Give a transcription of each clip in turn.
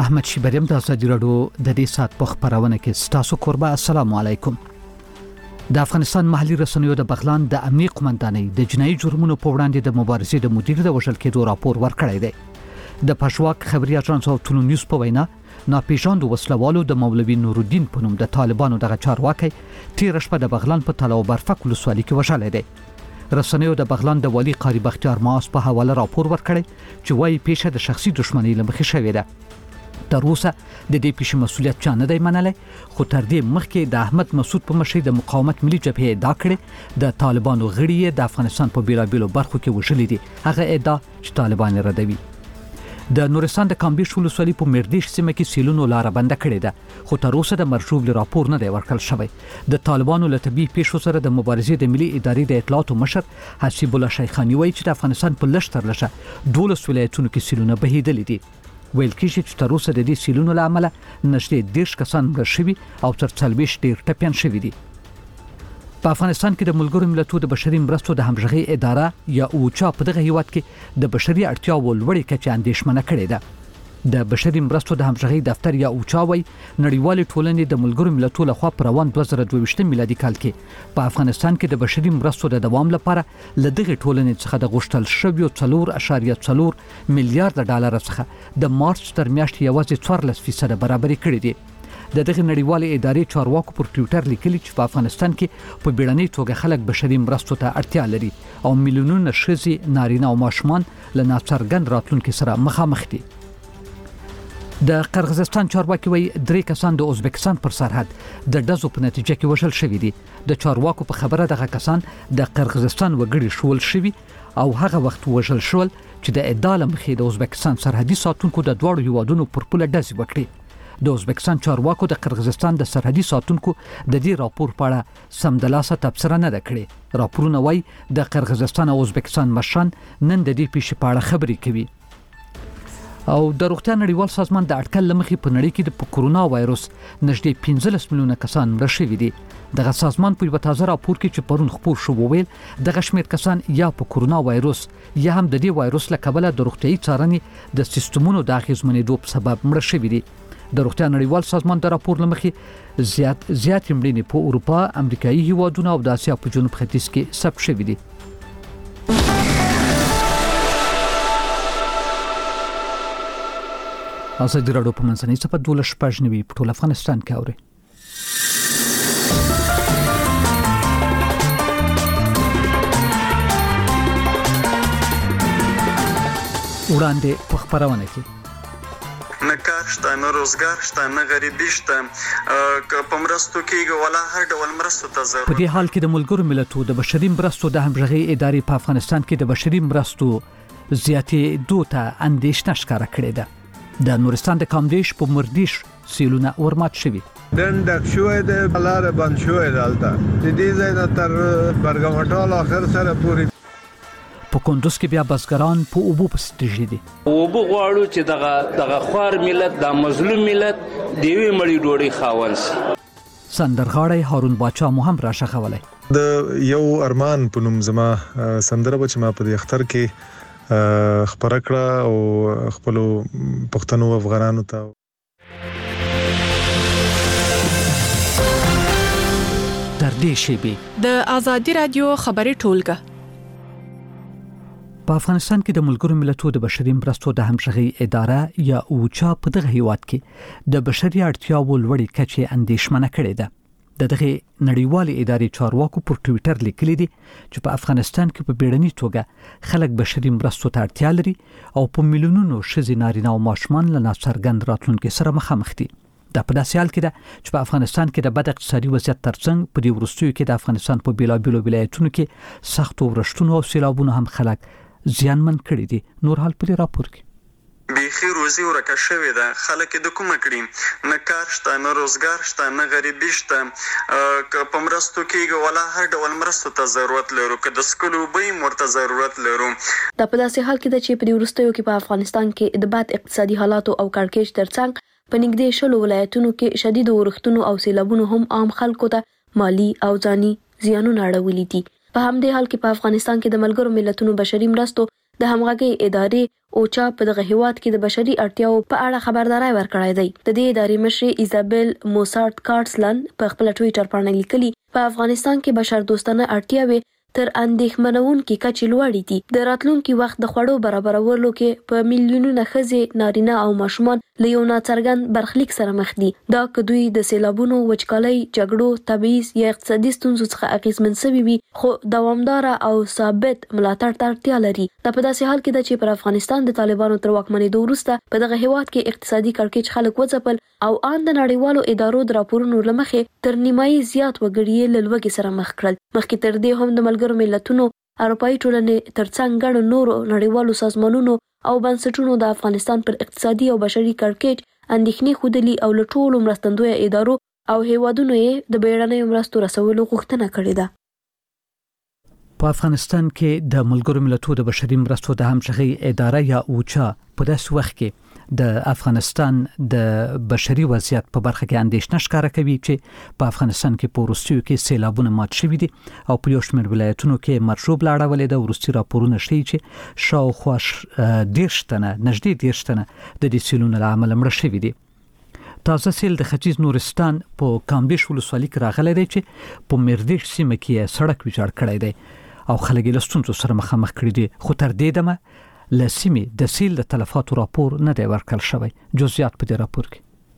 احمد شیبریم د ازادي راډیو د دې سات په خبرونه کې ستاسو قربا. السلام علیکم. د افغانستان محلي رسنیو د بغلان د امنیه قومندانۍ د جنایي جرمونو په وړاندې د مبارزې د مدیر د وژل کېدو راپور ورکړی دی. د پښواک خبري اژانس او ټولو نیوز په وینا ناپېژاندو وسلوالو د مولوي نورالدین په نوم د طالبانو دغه چارواکي تیر شپه د بغلان په تل او برفک ولسوالۍ کې وژل دی. رسنیو د بغلان د والی قاری بختیار ماس په حواله راپور ورکړی چې وايي پیښه د شخصي دښمنۍ لمخې شوې ده. تر اوسه د دې پیښې مسولیت چا نه دی منلی، خو تر دې مخکې د احمد مسعود په مشرۍ د مقاومت ملي جبهې ادعا کړې د طالبانو غړي د افغانستان په بیلابیلو برخو کې وژلي دي. هغه ادعا چې طالبان ردوي. د نورستان د کامبیش ولسوالۍ په مردیش سیمه کې سیلونو لار بنده کړې ده، خو تر اوسه د مرجوب راپور نه دی ورکړل شوی. د طالبانو له طبي پیښو سره د مبارزې د ملي ادارې د اطلاعاتو مشر حسیب الله شیخانی وایي چې د افغانستان په لږ تر لږه 12 ولایتونو کې سیلونه بهیدلي دي. ویل کېږي چې تر اوسه د دې سیلونو له امله نږدې 10 کسان مړه شوي او تر 40 ډېر ټپیان شوي دي. په افغانستان کې د ملګرو ملتونو د بشري مرستو د همغږۍ اداره یا اوچا په دغه هیواد کې د بشري اړتیاو لوړې کچې اندېښمنه کړې ده. د بشري مرستو د همغږۍ دفتر یا اوچا وایي نړیوالې ټولنې د ملګرو ملتونو لخوا په روان 2022 میلادي کال کې په افغانستان کې د بشري مرستو د دوام لپاره له دغه ټولنې څخه د غوښتل شویو 4.4 میلیارډ ډالر څخه د مارچ تر میاشتې یوازې 14% برابري کړې دي. د دغه نړیوالې ادارې چارواکو پر ټویټر لیکلي چې په افغانستان کې په بیړنۍ توګه خلک بشري مرستو ته اړتیا لري او میلیونونه ښځې، نارینه او ماشومان له ناڅرګند راتلونکي سره مخامخ دي. د قرغیزستان چارواکي وایي 3 کسان د ازبکستان پر سرحد د ډزو په نتیجه کې وژل شوي دي. د چارواکو په خبره دغه کسان د قرغیزستان وګړي شول شوي او هغه وخت وژل شول چې د ادعا له مخې د ازبکستان سرحدي ساتونکو د دواړو هیوادونو پر پوله ډزې وکړي. د ازبکستان چارواکو د قرغیزستان د سرحدي ساتونکو د دې راپور په اړه سمدلاسه تبصره نه ده کړې. راپورونه وایي د قرغیزستان او ازبکستان مشران نن د دې پیښې په اړه خبرې کوي. او د روغتیا نړیوال سازمان د اټکل لمخې په نړۍ کې د کورونا وایروس نږدې 15 میلیونه کسان مړه شوي دي. دغه سازمان په یو تازه راپور کې چې پرون خپور شو وویل دغه شمېر کسان یا په کورونا وایروس یا هم د دې وایروس له کبله د روغتیايي څارنې د سیستمونو د اغېزمنېدو په سبب مړه شوي دي. د روغتیا نړیوال سازمان د راپور لمخې زیات مړینې په اروپا، امریکایي هیوادونو او د اسیا په جنوب ختیځ کې ثبت شوي دي. ازادي راډیو په منځنۍ صفحه 12 په ټول افغانستان کې اوري. وړاندې په خبرونه کې نه کار شته، نه روزګار شته، نه غریبي شته، په مرستو کې ولا هر ډول مرستو ته ضرورت. په دې حال کې د ملګرو ملتونو د بشري مرستو د همغږۍ ادارې په افغانستان کې د بشري مرستو زیاتېدو ته اندېښنه ښکاره کړې ده. د نورستان د کامدیش په مردیش سیلونه ورمات شوي. ډنډک شوی د لار بند شوی دلته د دې ځای نه تر برګمټال اخر سره پوری. په کندوز کې بیا بزګران په اوبو پسې تږي دي. اوبو غواړو چې دغه خوار ملت، د مظلوم ملت دیوي مړی ډوډۍ خاون شي. سندرغاړی هارون باچا مو هم راښغولی. د یو ارمان په نوم زما سندره چې ما په دې اختر کې خبره کړه او خپل پښتنو افغانانو ته. تر دې شیبې د ازادي رادیو خبري ټولګه. په افغانستان کې د ملګرو ملتونو د بشري مرستو د همغږۍ اداره یا اوچا په دغه هیواد کې د بشري اړتیاو لوړې کچې اندېښمنه کړې ده. دغه نړیوالې ادارې چارواکو پر ټویټر لیکلي دي چې په افغانستان کې په بیړنۍ توګه خلک بشري مرستو ته اړتیا لري او په میلیونونو ښځې، نارینه او ماشومان له ناڅرګند راتلونکي سره مخامخ دي. دا په داسې حال کې ده چې په افغانستان کې د بد اقتصادي وضعیت ترڅنګ په دې وروستیو کې د افغانستان په بیلابیلو ولایتونو کې سختو ورښتونو او سیلابونو هم خلک زیانمن کړي دي. نور حال په راپور کې بیخي روزي ورکه شوې ده، خلک د کومه کړي، نه کار شته، نه روزګار شته، نه غریبي شته، په مرستو کې ولا هر ډول مرستو ته ضرورت لرو، که د سکلو به مرته ضرورت لرو. دا په داسې حال کې ده چې په دې وروستیو کې په افغانستان کې د بد اقتصادي حالاتو او کړکېچ ترڅنګ په نږدې 10 ولایتونو کې شدید اورښتونو او سیلابونو هم عام خلکو ته مالی او ځاني زیانونه اړولي دي. په همدې حال کې په افغانستان کې د ملګرو ملتونو بشري مرستو د همغږي ادارې اوچا په دغه هیواد کې د بشري اړتیاو په اړه خبرداري ورکړې ده. د دې ادارې مشر ایزابل موسارت کارټسلن په خپل ټوئیټر باندې لیکلي په افغانستان کې بشر دوستانه اړتیاوې تر اندېښمنونکې کچې لوړې دي. د راتلونکي وخت د خوړو برابرولو کې په میلیونونو ښځې، نارینه او ماشومان له یو ناڅرګند برخلیک سره مخ دي. دا که دوی د سیلابونو، وچکالۍ، جګړو، تبعیض یا اقتصادي ستونزو څخه اغېزمن شوي وي، خو دوامداره او ثابت ملاتړ ته اړتیا لري. دا په داسې حال کې ده چې پر افغانستان د طالبانو تر واکمنېدو وروسته په دغه هیواد کې اقتصادي کړکېچ خلک وځپل او ان د نړیوالو ادارو د راپورونو له مخې تر نیمایي زیات وګړي له لوږې سره مخ کړل. مخکې تر دې هم د ملګرو ملتونو، اروپایي ټولنې ترڅنګ ګڼو نورو نړیوالو سازمانونو او بنسټونو د افغانستان پر اقتصادي او بشري کړکېچ اندېښنې ښودلي او له ټولو مرستندویه ادارو او هیوادونو یې د بیړنیو مرستو رسولو غوښتنه کړې ده. په افغانستان کې د ملګرو ملتونو د بشري مرستو د همغږي اداره یا اوچا په داسې وخت کې د افغانستان د بشري وضعیت په برخه کې اندېښنه ښکاره کوي چې په افغانستان کې په وروستیو کې سیلابونه مات شوي دي او په یو شمېر ولایتونو کې مرشوب لاړولې ده. وروستي راپورونه ښیي چې شاوخوا 10 تنه د دې سیلونو له امله مړه شوي دي. تازه سیل د ختیځ نورستان په کامدیش ولسوالۍ کې راغلی دی چې په مردیش سیمه کې سړک ویجاړ کړی دی او خلک یې له ستونزو سره مخامخ کړي دي. خو تر دې دمه له سیمې د سیل د تلفاتو راپور نه دی ورکړل شوی. جزئیات په دې راپور کې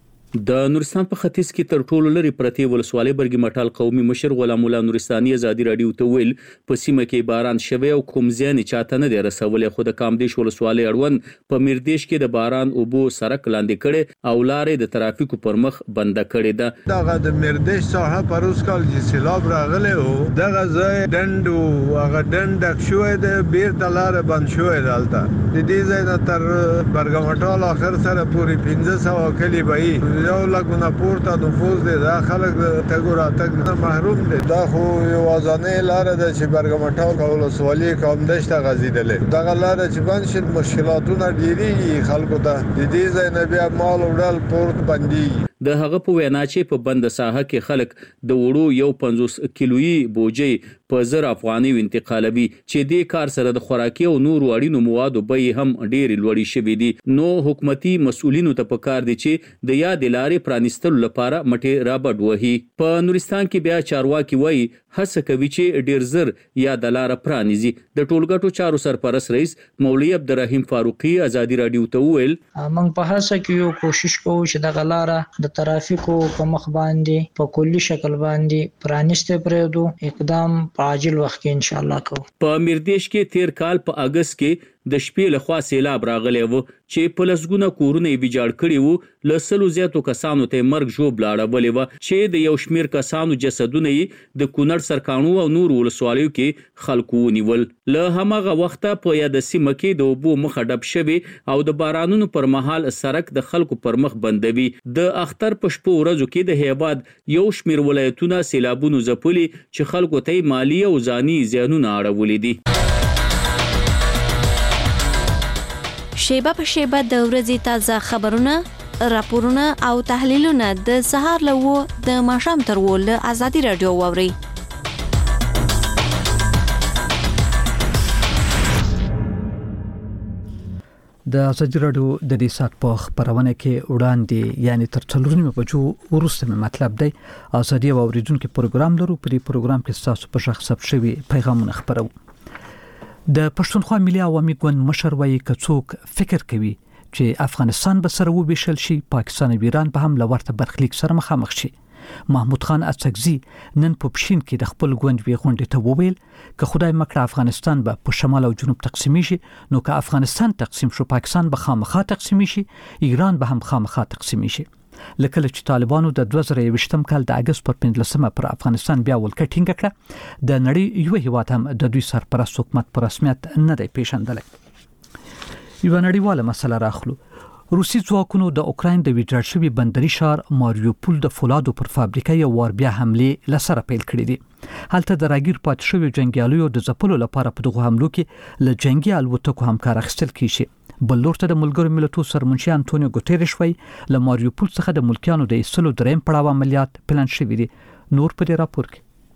د نورستان په ختیځ کې تر ټولو لري پرتی ولسوالۍ برګي مټال قومي مشر غلام الله نورستاني ازادي رادیو ته ویل په سیمه کې باران شوی او کوم ځای چاته نه دی رسولې، خو د کامدیش ولسوالۍ اړوند په مردیش کې د باران اوبو سرک لاندې کړي او لارې د ترافیکو پر مخ بند کړي ده. دغه د مردیش ساحه پروس کال چې سیلاب راغلی او دغه ځای ډند او هغه ډند شوی د بیر دلار بند شوی دلته د دې ځای نه تر برګ مټال اخر سره پوری 1500 کلی به یو لګونه پورته نفوذ دي. دا خلک تګ راتګ نه محروم دي. دا خو یو ځانې لار ده چې برګمټاو کول سوالي کامدیش ته غزیدلې. دا لار چې باندې شت مشکلاتونه ډېری خلکو ته د دې ځای نه بیا مال وړل پورت بندي. د هغه په وینا چې په بند ساحه کې خلک د وړو 50 کیلويي بوجي په 1000 افغاني انتقالوي چې د کار سره د خوراکي او نورو اړینو موادو به هم ډېر لوړی شوی دي. نو حکومتي مسؤلینو ته پکار دي چې د یاد لارې پرانستلو لپاره مټې رابډ وهي. په نورستان کې بیا چارواکي وایي هڅه کوي چې ډېر زر یا د لار پرانیزي. د ټولګټو چارو سرپرست رئیس مولوی عبدالرحیم فاروقي ازادي رادیو ته ویل موږ په هڅه کې یو کوشش کوو چې د غلاره د ترافیکو په مخ باندې په کلی شکل باندې پرانسته پرېدو اقدام په عاجل وخت کې ان شاء الله کوو. په مردیش کې تیر کال په اگست کې د شپې له خوا سیلاب راغلی و چې په لسګونه کورونه یې ویجاړ کړي وو. له 100 زیاتو کسانو ته مرګ ژوب لاړولې وه چې د یو شمېر کسانو جسدونه یې د کونړ، سرکاڼو او نورو ولسوالیو کې خلکو ونیول. له هماغه وخته په یاده سیمه کې د اوبو مخه ډب شوې او د بارانونو پر مهال سړک د خلکو پر مخ بندوي. د اختر په شپو ورځو کې د هیواد یو شمېر ولایتونه سیلابونو ځپلي چې خلکو ته مالی او ځاني زیانونه اړولي دي. شیبه په شیبه د ورځې تازه خبرونه، راپورونه او تحلیلونه د سهار له د ماښام تر له ازادي رادیو واوري. د ازادي رادیو د دې سات په خبرونه کې وړاندې یعنی تر 4 بجو ورسته مطلب دی ازادي او اوریدونکو پروګرام لرو. په دې پروګرام کې تاسو په شخص ثبت شوی پیغامونه خبرو. د پښتونخوا ملي عوامي ګوند مشر وایي که څوک فکر کوي چې افغانستان به سره وبېشل شي، پاکستان او ایران به هم لورته برخلیک سره مخامخ شي. محمود خان اڅکزي نن په پښین کې د خپل ګوند وی غونډې ته وویل که خدای مکړه افغانستان به په شمال او جنوب تقسیم شي، نو که افغانستان تقسیم شو پاکستان به خامخا تقسیم شي، ایران به هم خامخا تقسیم شي. لکه چې طالبانو د 2023م کال د اگست پر 15 پر افغانستان بیا ولکه ټینګه کړه، د نړۍ یو هیواد هم د دوی سرپرست حکومت پر رسمیت نه دی پیژندلی. یو نړیواله مسله راخلو. روسي ځواکونو د اوکراین د ویجاړ شوي بندري ښار ماریوپول د فولادو پر فابریکه یو وار بیا حملې لسره پیل کړې دي. هلته د راګیر پات شوي جنگیالیو د ځپلو لپاره په دغه حملو کې له جنگي الوتکو همکار اخیستل کیږي. بل لور ته د ملګرو ملتونو سرمنشي انټونیو ګوتيريش وایي له ماریوپول څخه د ملکیانو د ایستلو دریم پړاو عملیات پلان شوي دي. نور په دې راپور کې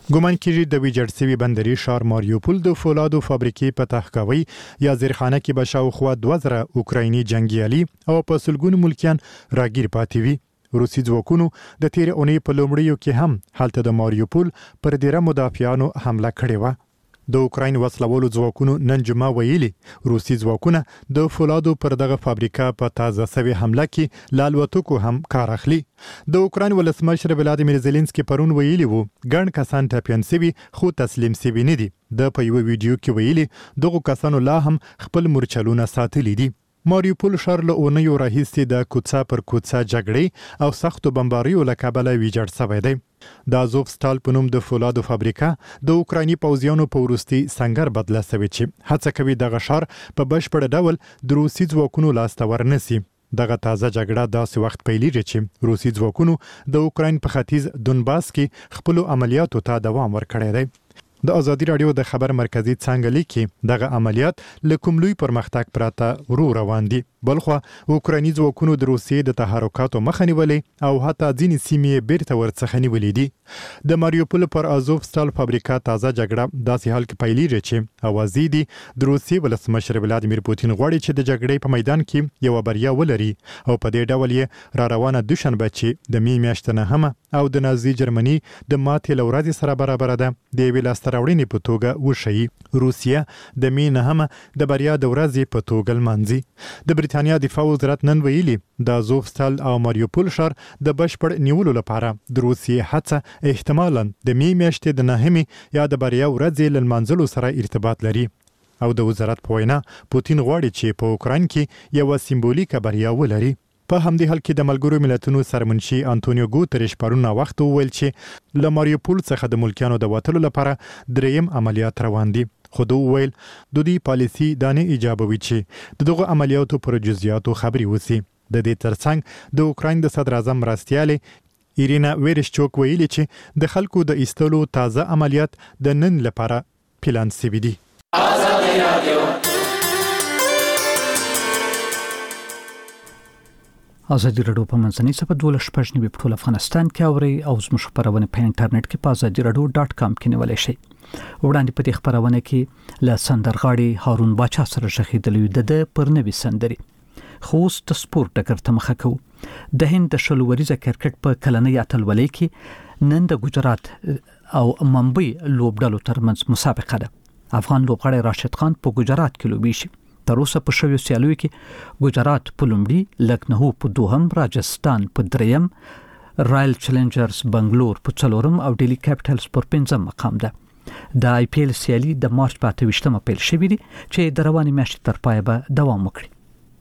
ګومان کیږي د ویجاړ شوي بندري ښار ماریوپول د فولادو فابریکې په تحقاوي یا زیرخانه کې به شاوخوا 2000 اوکرایني جنگیالي او په سلګونو ملکیان راګیر پاتې وي. روسي ځواکونو د تیر اونۍ په لومړیو کې هم هلته د ماریوپول پر ډیره مدافعانو حمله کړې وه. د اوکراین وسلوالو ځواکونو نن جمعه ویلي روسي ځواکونه د فولادو پر دغه فابریکه په تازه سوي حمله کې لالوتکو هم کار اخلي. د اوکراین ولسمشر ولادیمیر زيلنسکي پرون ویلي وو ګڼ کسان ټپيان سوي خو تسلیم سوي نه دي. د په یو ویډیو کې ویلي دغه کسانو لا هم خپل مورچلونه ساتلي دي. ماریوپول ښار له اونیو راهیسې د کوڅه پر کوڅه جګړې او سختو بمباریو له کبله ویجاړ شوی دی. د ازوفستال په نوم د فولادو فابریکه د اوکرایني پوځیانو په وروستي سنگر بدله شوې چې هڅه کوي دغه ښار په بشپړ ډول د روسي ځواکونو لاسته ورنسي. دغه تازه جګړه داسې وخت پیلېږي چې روسي ځواکونو د اوکراین په ختیځ دونباس کې خپل عملیاتو ته دوام ورکړی دی. د ازادي رادیو د خبر مرکزی څنګه لیکي دغه عملیات له کوم لوی پرمختګ پراته ورو روان دي. بلخو اوکرایني ځواکونو د روسیې د تحرکاتو مخه نیولې او حتی ځینې سیمې بیرته ورڅخه نیولې دي. د ماریوپول پر ازوفستال فابریکه تازه جګړه داسې حال کې پیلېږي چې اوازې دي د روسیې ولسمشر ولادیمیر پوتین غواړي چې د جګړې په میدان کې یو بریا ولري او په دې ډول یې را روانه دوشنبه چې د می میاشتې نهمه او د نازي جرمني د ماتې لورځ سره برابر ده د ویل راوړنې په توګه وشي. روسیا د می نهمه د بریا د ورځې په توګه لمانځي. د برېټانیا دفاع وزارت نن ویلي د ازوفستال او ماریوپول ښار د بشپړ نیولو لپاره د روسیې هڅه احتمالاً د می میاشتې د نهمې یا د بریا ورځې له لمانځلو سره ارتباط لري. او د وزارت په وینا پوتین غواړي چې په اوکراین کې یو سمبولیکه بریا ولري. په همدې حال کې د ملګرو ملتونو سرمنشي انټونیو ګوتریش پرونه وخت وویل چې له ماریوپول څخه د ملکیانو د وټلو لپاره دریم عملیات روان دي. خو دوی ویل د دې پالیسي دانه ایجابوي چې دغه عملیاتو پر جزئیاتو خبري وسی. د دې ترڅنګ د اوکراین د صدر اعظم مرستیاله ایرینا ویرشچوک ویلي چې د خلکو د ایستلو تازه عملیات د نن لپاره پلان شوی دي. ازادي رادیو ازادي رادیو په منځنۍ صفحه 12 په ټول افغانستان کې اوري او زموږ خبرونه په انټرنیټ کې په azadiradio.com کې نیولای شئ. وړاندې په دې خبرونه کې له سندرغاړي هارون باچا سره شخیدلې د پر نوي سندري خوست سپورت ډګر ته مخه کوو. د هند د شلوریزه کرکټ په کلنۍ اتلولۍ کې نن د ګجرات او ممبئی لوبډلو ترمنځ مسابقه ده. افغان لوبغاړی راشد خان په ګجرات کې لوبي شي. تر اوسه په شویو سیالیو کې ګجرات په لومړي، لکنهو په دوهم، راجستان په دریم، رایل چیلنجرز بنگلور په څلورم او ډیلی کیپټلز پر پنځم مقام ده. د آی پی ایل سیالي د مارچ په 28مه پیل شوې دي چې د روانې میاشتې تر پایه به دوام وکړي.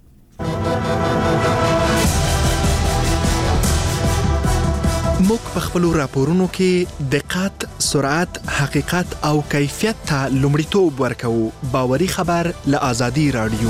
موږ په خپل راپورونو کې دقت، سرعت، حقیقت او کیفیت ته لومړیتوب ورکوو. باوري خبر له ازادي رادیو.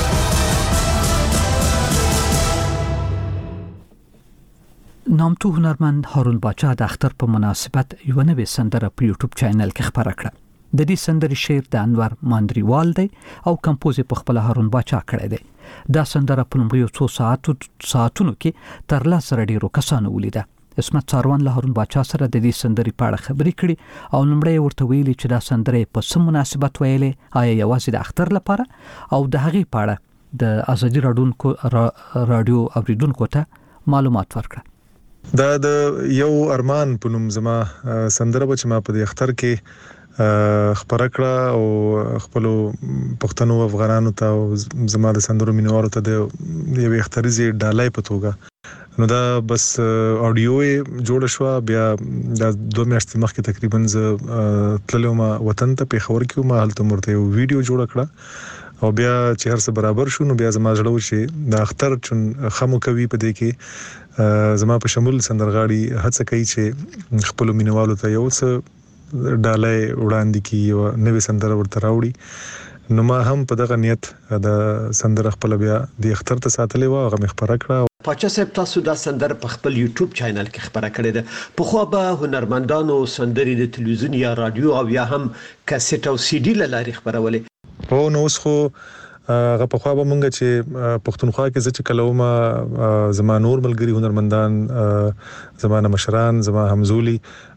نامتو هنرمند هارون باچا د اختر په مناسبت یو نوې سندره په یوټیوب چینل کې خبره کړه. د دې سندرې شعر د انور ماندریوال دی او کمپوز په خپل هارون باچا کړی دی. دا سندره په لومړیو 2 ساعتونو کې تر لاسه ډیرو کسانو ولیده. اسمت ساروان له هارون باچا سره د دې سندرې په اړه خبرې کړې او لومړی ورته ویلي چې دا سندره په سم مناسبت ویلې آیا یوازې د اختر لپاره او د هغې په اړه د ازادي رادیو اوریدونکو ته معلومات ورکړه. دا د یو ارمان په نوم زما سندره چې ما په اختر کې خبره کړه او خپل پښتنو افغانانو ته زما د سندرو مینوالو ته د یو اخترزي ډالۍ په توګه نو دا بس اډیو جوړ شو. بیا د 2 میاشتې مخکې تقریبا ز تللم وطن ته په خبر کې ما هلته مرته یو ویډیو جوړ کړه او بیا چې هر څه برابر شو نو بیا زما ژړو شي د اختر چون خمو کوي په دې کې زما په شمول سندرغاړي هڅه کوي چې خپل مینوالو ته یو څه ډالۍ وړاندې کی او نوې سندره ورته راوړي. نو ما هم په دغه نیت د سندره خپل بیا د اختر ته ساتلې و هغه مخبره کړه. پاچا صاحب تاسو دا سندره په خپل یوټیوب چینل کې خبره کړې ده. په خو به هنرمندانو سندري د تلویزیون یا رادیو او یا هم کیسټ او سی ډي لاري خبرولې. په نو اوس خو هغه په خو به مونږ چې پښتونخوا کې چې کلومه زما نور ملګری هنرمندان زمانه مشران زما همزولي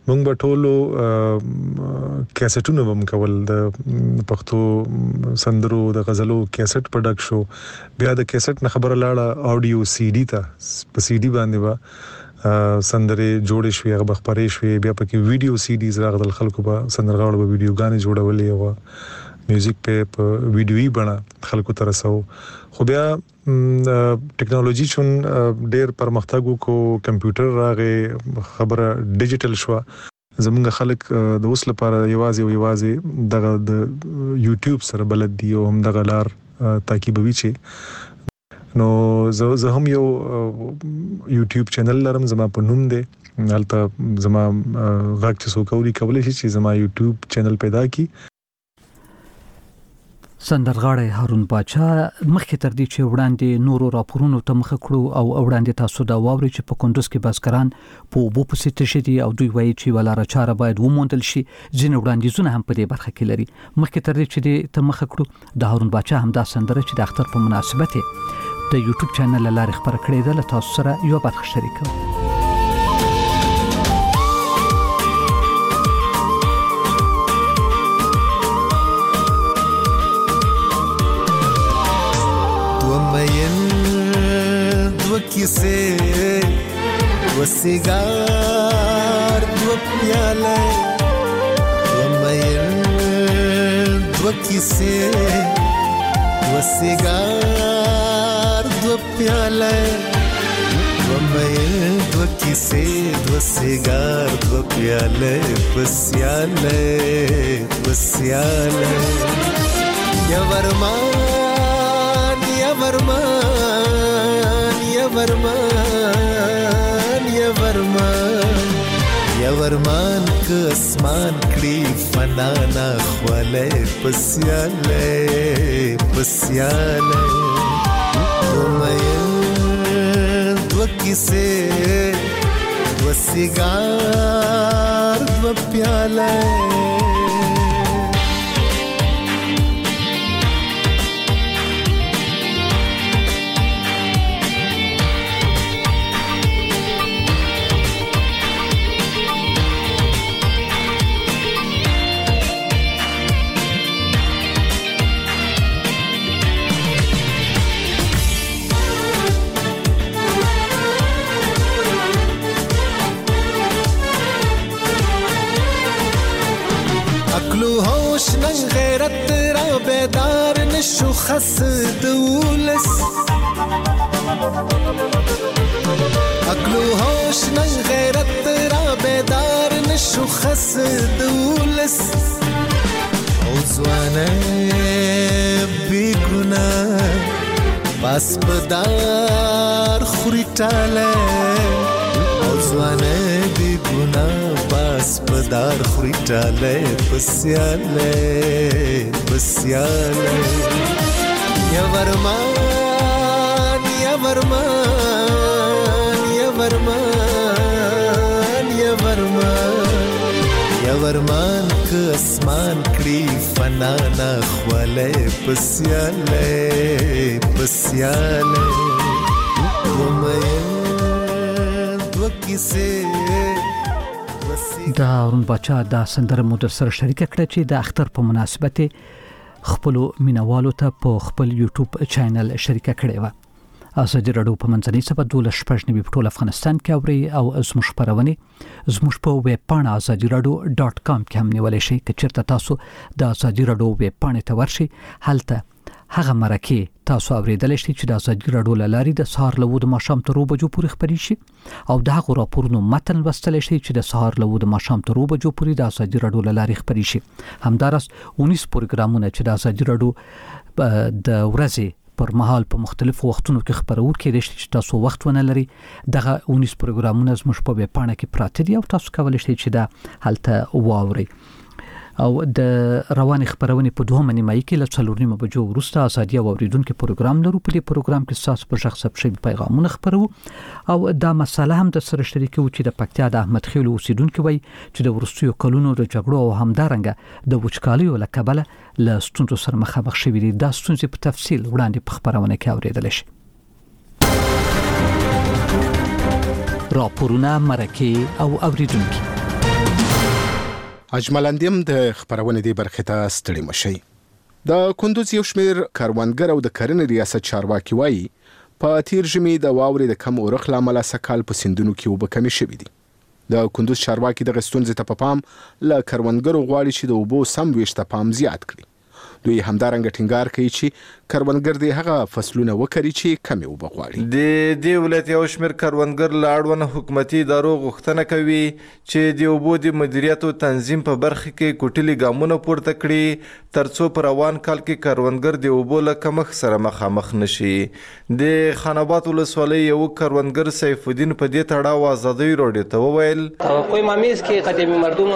موږ به ټولو کیسټونه هم کول د پښتو سندرو د غزلو کیسټ پروډکټ شو بیا د کیسټ نه خبره لاړه آډیو سی ډي ته په سی ډي باندې با سندرې جوړې شوې هغه خبرې شوې بیا پکې ویډیو سی ډیز راغلل خلکو به سندرغاړو به ویډیو غانې جوړولې او میوزیک په ویډیوي بڼه خلکو ته رسو خو بیا ټیکنالوژي چون ډېر پرمختګ وکړو کمپیوټر راغی خبره ډیجیټل شو زمونږ خلک د اوس لپاره یوازې دغه د یوټیوب سره بلد دي او هم دغه لار تعقیبوي چې نو زه هم یو یوټیوب چینل لرم زما په نوم دی هلته زما غږ چې څوک اوري کولی شي چې زما یوټیوب چینل پیدا کی سندرغاړی هارون باچا مخکې تر دې چې وړاندې نورو راپورونو ته مخ کړو او وړاندې تاسو دا واوري چې په کندوز کې بزګران په اوبو پسې تشي دي او دوی وایي چې ولاره چاره باید وموندل شي ځینې وړاندیزونه هم په دې برخه کې لري مخکې تر دې چې ته مخ کړو د هارون باچا هم دا سندره چې د اختر په مناسبت د یوټیوب چینل لارې خبره کړې ده له تاسو سره یو برخه شریکه किसे वो सिगार दो प्याले वो किसे वो सिगार दो प्याले वो किसे वो सिगार दो प्याले बसियाले या वर्मान के आसमान कड़ी फनाना ख्वाले पसियाले दो किसे दो सिगार दो प्याले غيرت را بیدار نشو خس دولس عقلو هوش نن غیرت را بیدار نشو خس دولس اوزوانه بیگناه پاس پدار خوریتاله اوزوانه بیگناه پاس پدار خوریتاله بسیاله یا ورمان که اسمان کړي فنانا خواله بسیاله دو کیسه دا هارون باچا دا سندره مو در سره شریکه کړه چې د اختر په مناسبت خپل مینوالو ته په خپل یوټیوب چینل شریکه کړې و ازادي رادیو په منځنۍ سبا 12 په ټول افغانستان کې اوري او زموږ خبرونه زموږ په ویب پاڼه azadiradio.com کې هم نیولای شئ چې چیرته تاسو د ازادي رادیو ویب پاڼې ته ورشئ هلته هغه مرکه تاسو اوریدل شئ چې د ازادي رادیو لاري د سهار له ود ماښام ته 2 بجو پورې خبري شي او د هغه راپورونو متن وستل شي چې د سهار له ود ماښام ته 2 بجو پورې د ازادي رادیو لاري خبري شي همدارس 19 پروګرامونه چې د ازادي رادیو د ورځې پر مهال په مختلفو وختونو کې خبرو کېدای شي چې تاسو وخت ونه لري دغه 19 پروګرامونه زموږ په ویب پاڼه کې پراته دي او تاسو کولای شئ چې دا هلته واورئ او د رواني خبرونه په 2 نیمه کې له 4 بجو وروسته ازادي اوریدونکو پروګرام لرو په دې پروګرام کې تاسو په شخص شپږ پیغامونه خبرو او دا مسله هم د سره شریکو چې د پکتیا د احمد خیل اوسیدونکو وای چې د ورستیو کلونو د جګړو او همدارنګه د وچکالیو لکبله له ستونزو سره مخامخ شوي دي دا ستونزې په تفصیل وړاندې په خبرونه کې اوریدل شي راپورونه مرکه او اوریدونکو اجملاندیم د خبرونه دی برخه ته ستړي مشي. د کندوز یو شمیر کاروانګر او د کرنې ریاست چارواکي وایي په تیر ژمي د واورې د کم اورښت لامل سکهال په سیندونو کې اوبه کمې شوې دي. د کندوز چارواکي د ستونزې ته په پام له کروندګرو غواړي چې د اوبو سم ویش ته پام زیات کړي. دوی همدارنګه ټینګار کوي چې کروندګر د هغه فصلونه وکړي چې کمې اوبه غواړي. د دې ولایت یو شمېر کروندګر له اړوند حکومتي ادارو غوښتنه کوي چې د اوبو د مدیریت او تنظیم په برخه کې کوټلي ګامونه پورته کړي ترڅو په روان کال کې کروندګر د اوبو له کمښت سره مخامخ نشي. د خاناباد ولسوالۍ یو کروندګر سیف الدین په دې تړاو آزادۍ راډیو ته وویل کوئی مامیز که قدیمی مردم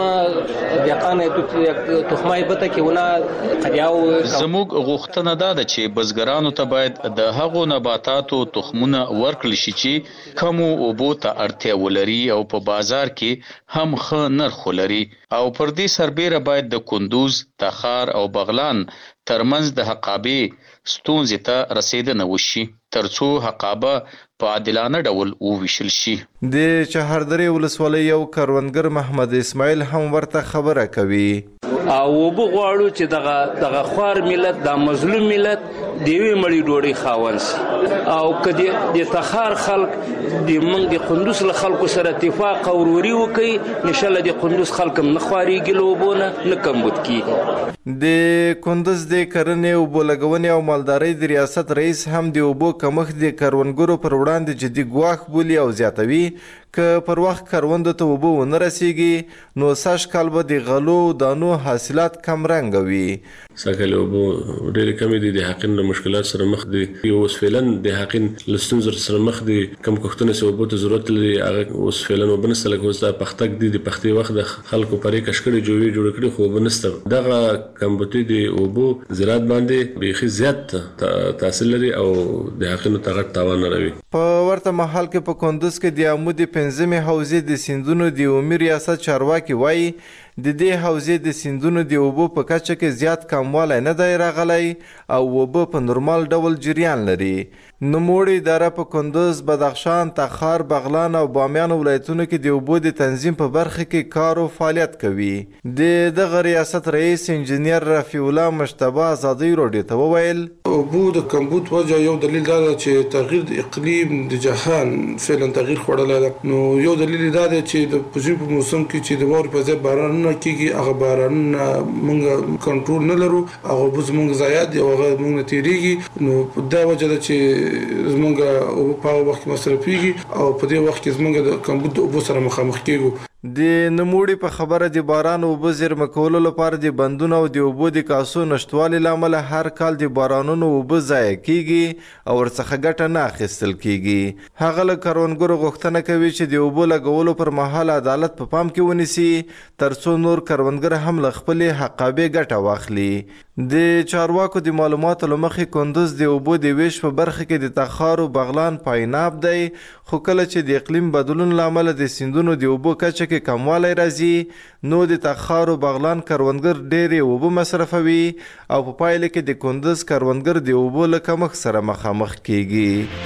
دیقان تخمای بته که اونا قدیاو زموږ غوښتنه ده چې بزګرانو ته باید د هغو نباتاتو تخمونه ورکړل شي چې کمو اوبو ته اړتیا ولري او په بازار کې هم ښه نرخ ولري او پر دې سربیره باید د کندوز، تخار او بغلان ترمنځ د حقابې ستونزې ته رسیدنه وشي ترڅو حقابه په عادلانه ډول وویشل شي. د چهاردرې ولسوالۍ یو کروندګر محمد اسماعیل هم ورته خبره کوي. او وبو غواړو چې دغه خوار ملت د مظلوم ملت دیوی مړی ډوډۍ خاوند شي او کدی د تخار خلک د منګ د قندوز له خلکو سره اتفاق او وروري وکي نشاله د قندوز خلک نه خواريږي لوبونه نه کمبود کیږي. د کندوز د کرنې او بولګونې او مالدارۍ د ریاست رئیس هم د اوبو کمښت د کروندګرو پر وړاندې جدي ګواښ بولي او زیاتوي که پر وخت کروندو ته اوبه ونه رسیږي نو سږ کال به د غلو دانو حاصلات کم رنګه وي. سږکال اوبه ډېرې کمې دي، د حقین له مشکلات سره مخ دي. اوس فعلا د حقین له ستونزو سره مخ دي. کم کښتونه چې اوبو ته ضرورت لري هغه اوس فعلا اوبه نشته. لکه اوس دا پختک دي، د پختې وخت د خلکو پرې کشکړې جوړې کړي خو اوبه نشته. دغه کمبودي د اوبو زراعت باندې بیخي زیات تاثیر لري او د حقینو ته غټ تاوان اړوي. په ورته مهال کې په کندوز کې د عمودي پنځمې حوزې د سیندونو د عمومي ریاست چارواکي وایي د دې حوزې د سیندونو د اوبو په کچه کې زیات کموالی نه دی راغلی او اوبه په نورمال ډول جریان لري. نوموړې اداره په کندوز، بدخشان، تخار، بغلان او بامیان ولایتونو کې د اوبو د تنظیم په برخه کې کار او فعالیت کوي. د دغه ریاست رئیس انجینیر رفیع الله مشتبه آزادۍ راډیو ته وویل اوبو د کمبود وجه یو دلیل دا ده چې تغییر د اقلیم د جهان فعلا تغییر خوړلی ده. نو یو دلیل دا دی چې د پوجي په موسم کې چې د واورې په ځای بارانونه کېږي هغه بارانونه موږ کنټرول نه لرو، هغه اوبه زموږ ضایع دي او هغه موږ نه تېرېږي. نو دا وجه ده چې زمونږ اوبه په هغه وخت کې مصرفېږي او په دې وخت کې زمونږ د کمبود د اوبو سره مخامخ کېږو. د نوموړي په خبره د باران اوبه زیرمه کولو لپاره د بندونو او د اوبو د کاسو نشتوالي له امله هر کال د بارانونو اوبه ضایع کیږي او ورڅخه ګټه نه اخیستل کیږي. هغه له کروندګرو غوښتنه کوي چې د اوبو لګولو پر مهال عدالت په پام کې ونیسي ترڅو نور کروندګر هم له خپلې حقابې ګټه واخلي. د چارواکو د معلوماتو له مخې کندوز د اوبو د ویش په برخه کې د تخار او بغلان پایناب دی، خو کله چې د اقلیم بدلون له امله د سیندونو د اوبو کچه کې کموالی راځي نو د تخار او بغلان کروندګر ډېرې اوبه مصرفوي او په پایله کې د کندوز کروندګر د اوبو له کمښت سره مخامخ کیږي.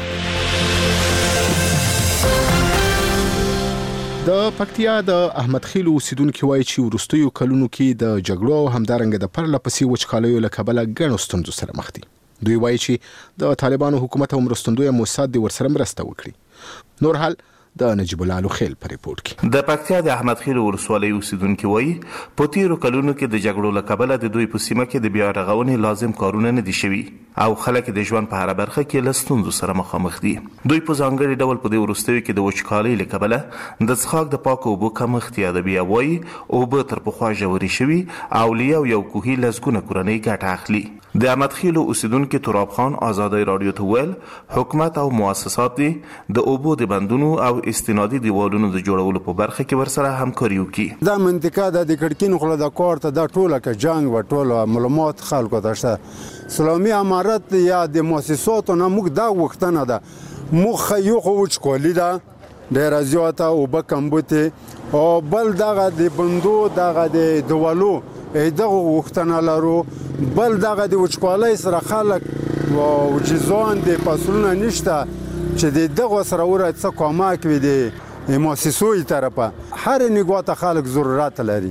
د پکتیا د احمد خیل اوسیدونکو وایي چې وروستیو کلونو کې د جګړو او همدارنګه د پرله پسې وچکالیو له کبله ګڼو ستونزو سره مخ دي. دوی وایي چې د طالبانو حکومت او مرستندویه موساد د ورسره مرسته وکړي. نور حال د نجیب الله لوخیل په ریپورت کې. د پکتیا د احمد خیل ولسوالۍ اوسیدونکو وایي په تیرو کلونو کې د جګړو له کبله د دوی په سیمه کې د بیا رغونې لازم کارونه نه دي شوي او خلک د ژوند په هره برخه کې له ستونزو سره مخامخ دي. دوی په ځانګړي ډول په دې وروستیو کې د وچکالۍ له کبله د څښاک د پاکو اوبو کمښت یادوي او وایي اوبه تر پخوا ژورې شوي او له یو کوهي لسګونه کورنۍ ګټه اخلي. د احمد خیل اوسیدونکو تراب خان آزادۍ راډیو ته ویل حکومت او مؤسسات دي د اوبو د بندونو او استنادي دیوالونو د جوړولو په برخه کې ورسره همکاري وکړي. دا منطقه د کړکین خله د کوړه د ټوله کې جنگ و ټوله معلومات خلکو ته شته. اسلامي امارت یا د مؤسساتو نه موږ دا وختنه ده مخ یو خو وچکولي ده ډېر زیاته او بکمبوته او بل دغه د بندو دغه د دیوالو دغه وختنه لرو بل دغه د وچکوالۍ سره خلک او جزوان د فصلونه نشته چې دغه سره ورته کومک وي د مؤسسوي طرفه هر نګوته خلک ضرورت لري.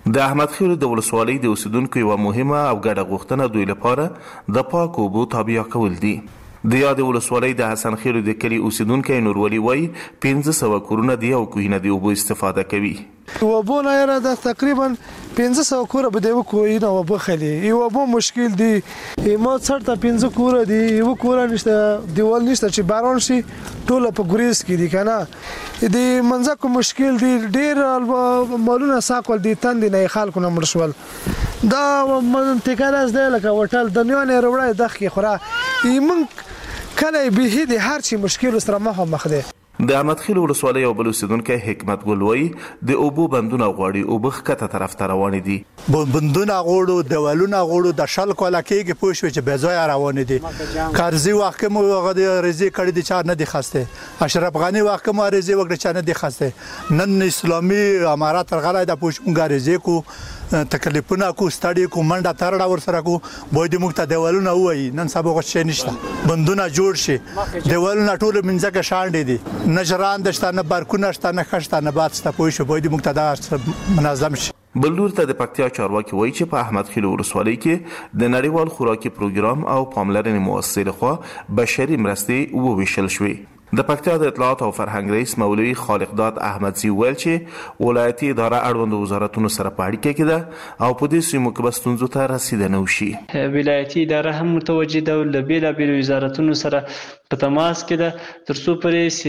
د احمد خیل د ولسوالۍ د اوسیدونکو یو مهمه او ګډه غوښتنه دوی لپاره د پاک اوبو تابع کول دي. د یاد ولسوالۍ د حسن خیل د کلی اوسیدونکو نورولي وای 1500 کورونه دی او کوینه دی اوبو استفاده کوي. وبونه یره د تقریبا 1500 کور به دیو کوینه وبخلی یو وبو مشکل دی ما څرته 15 کور دی یو کور نشته دیوال نشته چې باران شي ټول په ګریز کې دي کنه دی منځه کو مشکل دی ډیر مالونه ساقول دی تند نه خلکو نه مرشول دا منطقه راز دی لکه وټل د نیو نه وروړی دغه خوره ایمن کله به دي هر چی مشکل سره مخ دی. د احمد خیل ولسوالۍ یو بل اوسیدونکی حکمت ګل وای د اوبو بندونه غواړي او بخکته طرف ته روان دي. بندونه غوړو دیوالونه غوړو د شل کوله کېږي پوه شو چې بې ځایه روان دي. قرضي وخت مو غوډه رزي کړي دي چې نه دي خسته اشرف غنی وخت مو رزي وکړي چې نه دي خسته نن اسلامي امارات غلای د پوښ رزي کو تکلیفونه کو ستړي کو منډه ترړه ور سره کو بوی د مخته دیوالونه وای نن سبا غوښ نشته بندونه جوړ شي دیوالونه ټول منځکه شاندې دي نجران دشتانه بارکونه شتانه خشتانه باد ستا پوي شو بوی د مخته منظم شي. بلور ته د پکتیا چارواکي وایي چې په احمد خیل ولسوالۍ کې د نړیوال خوراکي پروګرام او پاملرنې مؤسسې لخوا بشري مرستې وویشل شوې. د پکتیا د اطلاعات او فرهنګ رئیس مولوي خالقداد احمدزي ویل چې ولایتي اداره اړوند وزارتونو سره په اړیکه کې ده او په دې سیمو کې به ستونزو ته رسیدنه وشي. ولایتي اداره هم متوجه ده او له بېلابېلو وزارتونو سره په تماس کې ده تر څو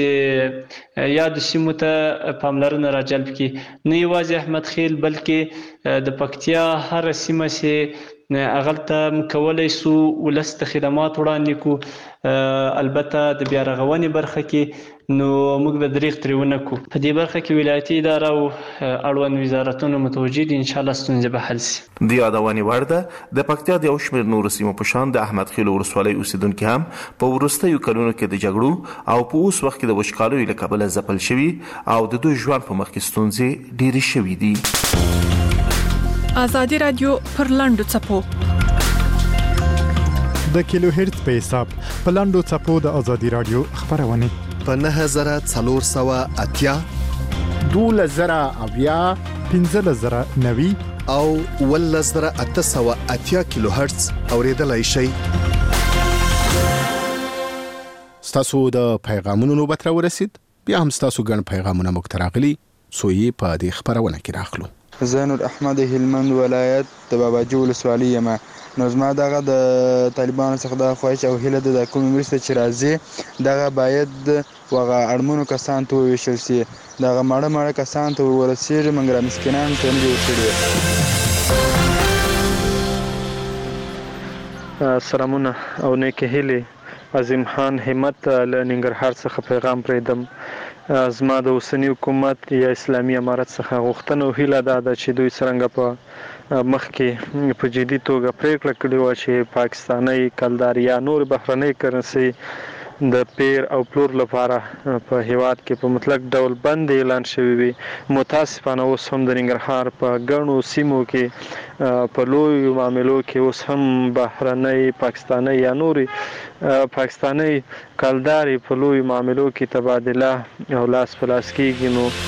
پرې یاد سیمو ته پاملرنه راجلب کړي. نه یوازې احمد خیل بلکې د پکتیا هر سیمه سي اغلته کولای سو ولست خدمات وړاندې کو البته د بیا رغونې برخه کې نو موږ به دریغ ترونه کو په دې برخه کې ولایتي اداره او اړوند وزارتونو متوجه دي ان شاء الله ستونزې به حل شي. د یادونې وړ ده د پکتیا د یو شمېر نورو سیمو په شان د احمد خیل ولسوالۍ اوسیدونکي هم په وروستیو کلونو کې د جګړو او په اوس وخت کې د وچکالیو له کبله ځپل شوي او د دوی ژوند په مخ کې ستونزې ډېرې شوي دي. آزادی رادیو پر لاندو چپو د کیلو هرتز په حساب په لاندو چپو د آزادی رادیو خبرونه په 9480 2000 1590 او 1880 کیلو هرتز اوریدلای شئ. ستاسو د پیغامونو نوبت را ورسید بیا هم ستاسو ګڼ پیغامونه مختراغلي سوې په دې خبرونه کې راخلو. زین الاحمد هلمند ولایت د باباجي ولسوالۍ یم نو زما دغه د طالبانو څخه د خواهش او هیله د کوم مرسته چې راځي دغه باید وغه اړمنو کسان ته وویشل شي دغه ماړه کسان ته ورسیږي منګرا مسکینان ته نه وکړي. سلامونه او نیکه هیله عظیم خان همت له ننګرهار څخه پیغام پرېدم. زما د اوسنی حکومت یا اسلامي امارت څخه غوښتنه او هیله ده چې دوی څنګه په مخ کې په جدي توګه پریکړه کړې و چې پاکستاني کلدار یا نور بهرنۍ کرنسي د پیر او پلور لپاره په هیواد کې په مطلق ډول بند اعلان شوی وي. متاسفانه اوس هم د ننګرهار په ګڼو سیمو کې په لوی معاملو کې اوس هم بهرنۍ پاکستاني یا نوري پاکستاني کلداري په لوی معاملو کې تبادله او لاس په لاس کېږي. نو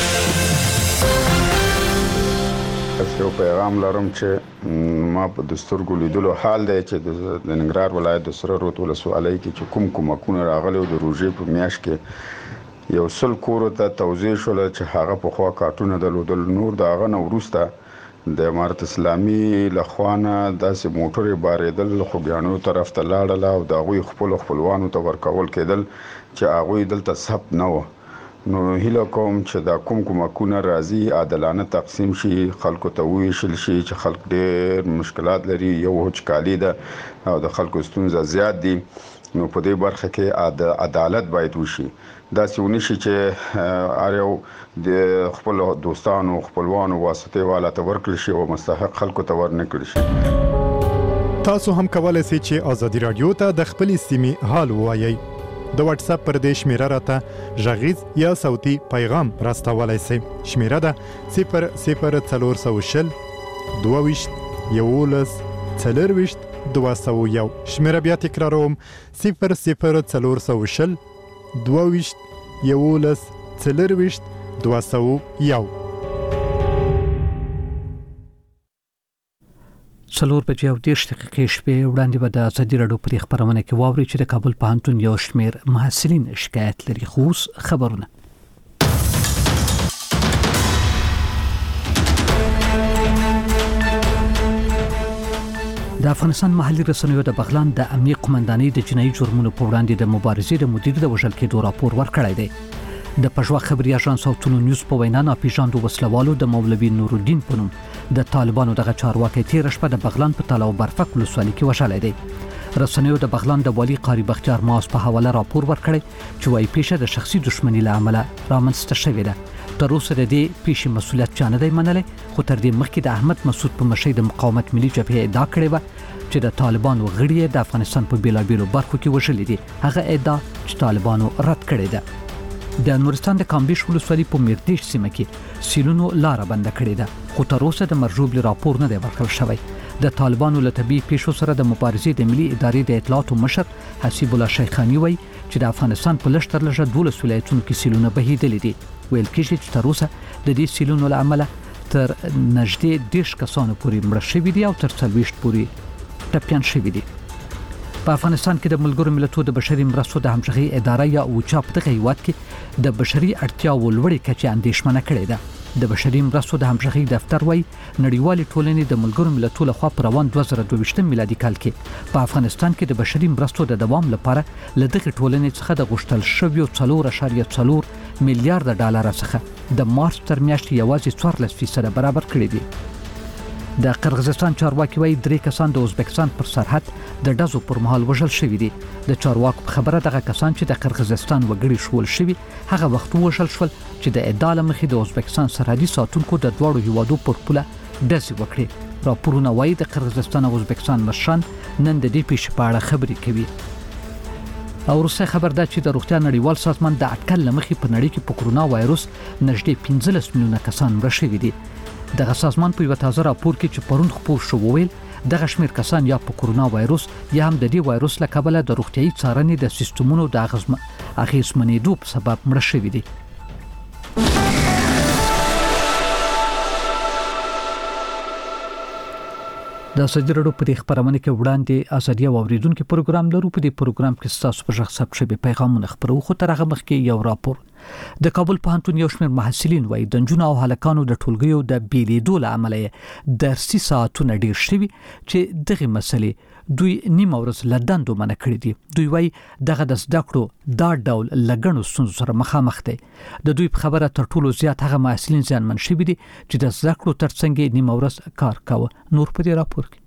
یو پیغام لرم چې ما په دستورګو لیدلو حال دی چې د ننګرهار ولایت د سره رود ولسوالۍ کې چې کوم کومکونه راغلي د روژې په میاشت کې یو سل کورو ته توزیع شول چې هغه په خوا کارتونه درلودل. نور د هغه نه وروسته د امارت اسلامي لخوا نه داسې موټرې بارېدل خوږیاڼیو طرف ته لاړله او د هغوی خپلوانو ته ورکول کېدل چې هغوی دلته ثبت نه وه. نو هیله کوم چې دا کومکونه راځي عادلانه تقسیم شي خلکو ته وویشل شي چې خلک ډېر مشکلات لري یو وچکالي ده او د خلکو ستونزه زیات دي. نو په دې برخه کې عدالت باید وشي داسې ونه شي چې هر یو د خپل دوستانو خپلوانو واسطې والا ته ورکړل شي او مستحق خلکو ته ورنکړل شي. تاسو هم کولای شئ چې آزادی رادیو ته د خپل سیمې حال ووایئ. د واتس اپ پر دې شمیره راته غږیز یا صوتي پیغام راستولای شئ. شمیره ده 00400 22 11 40 201. شمیره بیا تکراروم 00400 22 11 40 201. څلور بجې او 10 دقیقې شپې وړاندې به د ازادي راډیو پر خبرونه کې واوري چې د کابل پوهنتون یو شمېر محصلین شکایت لري. خو خبرونه د افغانستان محلي رسنیو د بغلان د امنیه قومندانۍ د جنایي جرمونو په وړاندې د مبارزې د مدیر د وژل کېدو راپور ورکړی دی. د پژوا خبري اژانس او ټولو نیوز په وینا ناپېژاندو وسلوالو د مولوي نور الدین په نوم د طالبانو دغه چارواکي تیر شپه د بغلان په تاله او برفک ولسوالۍ کې وژلی دی. رسنیو د بغلان د والي قاری بختیار ماس په حواله راپور ورکړی چې وايي پیښه د شخصي دښمنۍ له امله رامنځته شوې ده. تر اوسه د دې پیښې مسؤلیت چا نه دی منلی، خو تر دې مخکې د احمد مسعود په مشرۍ د مقاومت ملي جبهې ادعا کړې وه چې د طالبانو غړي د افغانستان په بیلابیلو برخو کې وژلي دي. هغه ادعا چې طالبانو رد کړې ده. د نورستان د کامبیش ولسوالۍ په میردیش سیمه کې سیلونو لاره بند کړې ده، خو تر اوسه د مرجوب راپور نه دی ورکړل شوی. د طالبانو له طبي پیښو سره د مبارزې د ملي ادارې د اطلاعاتو مشر حسیب الله شیخانی وایي چې د افغانستان په لږ تر لږه 12 ولایتونو کې سیلونه بهیدلې دي. ویل کېږي چې تر اوسه د دې سیلونو له امله تر نږدې 10 کسانو پورې مړه شوي دي او تر 40 پورې ټپیان شوي دي. په افغانستان کې د ملګرو ملتونو د بشري مرستو د همغږۍ اداره یا اوچا په دغه هیواد کې د بشري اړتیاوو لوړې کچې اندېښمنه کړې ده. د بشري مرستو د همغږۍ دفتر وايي نړیوالې ټولنې د ملګرو ملتونو لخوا په روان 2022 میلادي کال کې په افغانستان کې د بشري مرستو د دوام لپاره له دغه ټولنې څخه د غوښتل شویو 4.4 میلیارډ ډالر څخه د مارچ تر میاشتې یوازې 14% برابر کړي دي. د قرغیزستان چارواکي وايي 3 کسان د ازبکستان پر سرحد د ډزو پر مهال وژل شوي دي. د چارواکو په خبره دغه کسان چې د قرغیزستان وګړي شول شوي هغه وخت وژل شول چې د ادعا له مخې د ازبکستان سرحدي ساتونکو د دواړو هیوادو پر پوله ډزې وکړي. راپورونه وايي د قرغیزستان او ازبکستان مشران نن د دې پیښې په اړه خبرې کوي. او روسي خبر ده چې د روغتیا نړیوال سازمان د اټکل له مخې په نړۍ کې په کرونا وایروس نږدې 15 میلیونه کسان مړه شوي دي. دغه سازمان په یو تازه راپور کې چې پرون خپور شو وویل دغه شمیر کسان یا په کرونا وایروس یا هم د دې وایروس له کبله د روغتيایي څارنې د سیستمونو د اغیزمنېدو په سبب مړه شوي دي. د ازادي راډیو په خبرونه کې وړاندې ازادي او اوریدونکو پروګرام لرو. په دې پروګرام کې تاسو په ژغ ثبت شوی پیغامونه خبرو. خو تر هغه مخکې یو راپور د کابل پوهنتون یو شمېر محصلین وايي د نجونو او هلکانو د ټولګیو د بیلیدو له امله درسي ساعتونه ډیر شوي چې دغه مسلې دوی نیمه ورځ لدندو منع کړی دي. دوی وايي دغه د زده کړو دا ډول لګڼو ستونزو سره مخامخ دي. د دوی په خبره تر ټولو زیات هغه محصلین ځانمن شوي دي چې د زده کړو ترڅنګ نیمه ورځ کار کاوه. نور په دې راپور کې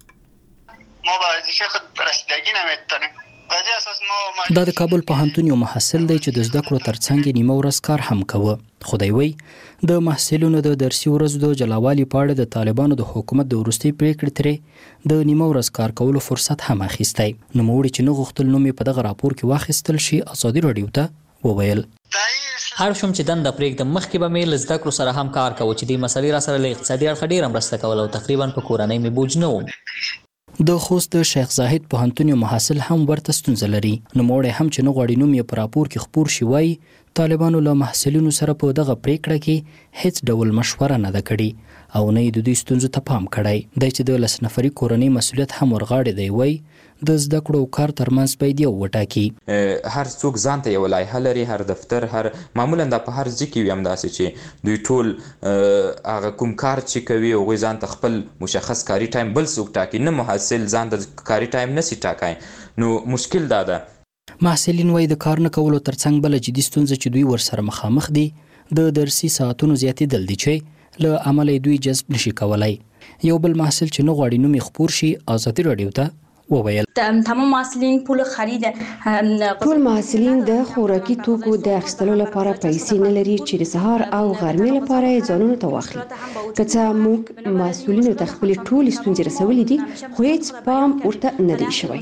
دا د کابل پوهنتون یو محصل دی چې د زده کړو ترڅنګ نیمه ورځ کار هم کوي. خو دی وایي د محصلینو د درسي ورځو د جلاوالي په اړه د طالبانو د حکومت د وروستي پریکړې ترې د نیمه ورځ کار کولو فرصت هم اخیستی. نوموړي چې نه غوښتل نوم په دغه راپور کې واخیستل شي ازادي راډیو ته وویل هر شوم چې دنده پرېږدم مخکې به مې له زده کړو سره هم کار کوو چې دې مسلې را سره له اقتصادي اړخه ډېره مرسته کوله او تقریبا په کورنۍ مې بوج نه وم. د خوست د شیخ زاهد پوهنتون یو محصل هم ورته ستونزه لري. نوموړی هم چې نه غواړي نوم یې په راپور کې خپور شي وایي طالبانو له محصلینو سره په دغه پریکړه کې هیڅ ډول مشوره نه ده کړې او نه یې د دوی ستونزو ته پام کړی دی چې د 10 نفري کورنۍ مسؤلیت هم ورغاړي دی. وایي د زده کړو او کار ترمنځ باید یو وټاکي. هر څوک ځان ته یو لایحه لري، هر دفتر، هر معمولا د په هر ځای کې هم داسې چې دوی ټول هغه کوم کار چې کوي هغوی ځان ته خپل مشخص کاري ټایم بل څوک ټاکي، نه محصل ځان د کاري ټایم نشي ټاکای. نو مشکل دا ده. محصلین وایي د کار نه کولو ترڅنګ بله جدي ستونزه چې دوی ورسره مخامخ دي د درسي ساعتونو زیاتېدل دي چې له امله دوی جذب نشي کولای. یو بل محصل چې نه غواړي نوم یې خپور شي ازادي راډیو ته وویل تمام محصلین پول خرید ټول محصلین د خوراکي توکو د اخیستلو لپاره پیسې نه لري چې د سهار او غرمې لپاره یې ځانونو ته واخلي. که څه موږ مسؤلینو ته خپلې ټولې ستونزې رسولې دي خو هیڅ پام ورته نه دی شوی.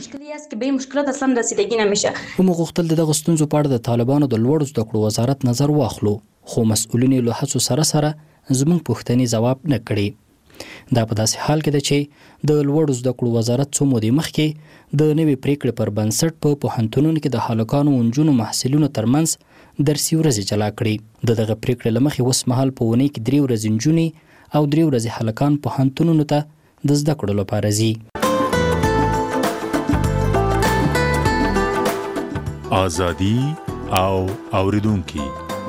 موږ غوښتل دغه ستونزو په اړه د طالبانو د لوړو زده کړو وزارت نظر واخلو خو مسؤلین له هڅو سره زموږ پوښتنې ځواب نه کړي. دا په داسې حال کې ده چې د لوړو زده کړو وزارت څو مودې مخکې د نوې پریکړې پر بنسټ په پوهنتونونو کې د هلکانو او نجونو محصلینو ترمنځ درسي ورځې جلا کړي. دغه پریکړې له مخې اوس مهال په اونۍ کې 3 ورځې نجونې او 3 ورځې هلکان پوهنتونونو ته د زده کړو لپاره ځي. ازادي او اوریدونکو